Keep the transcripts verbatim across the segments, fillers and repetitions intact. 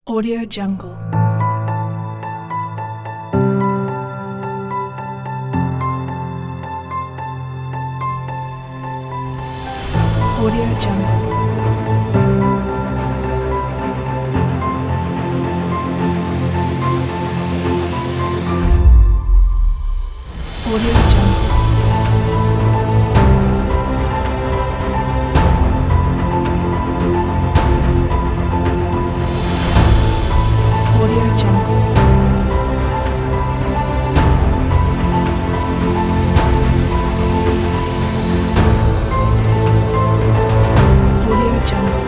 Audio Jungle. Audio Jungle. Audio Jungle. Audio Jungle. Audio Jungle.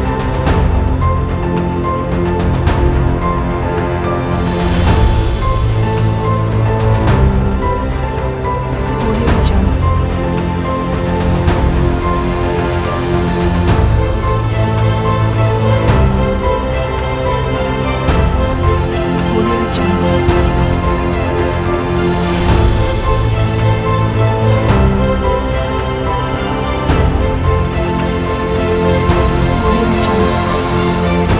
Audio Jungle. Audio Jungle. Audio Jungle.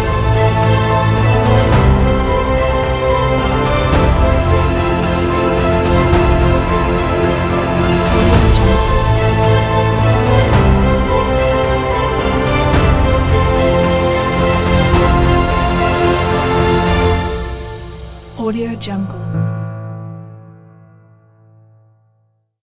Audio Jungle. Audio Jungle.